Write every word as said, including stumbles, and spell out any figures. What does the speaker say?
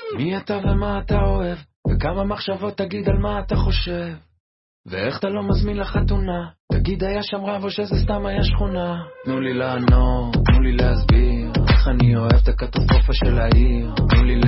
מי אתה ומה אתה אוהב, וכמה מחשבות תגיד על מה אתה חושב, ואיך אתה לא מזמין לחתונה, תגיד היה שם רב או שזה סתם היה שכונה. תנו לי לענות, תנו לי להסביר איך אני אוהב את הקטסטרופה של העיר, תנו לי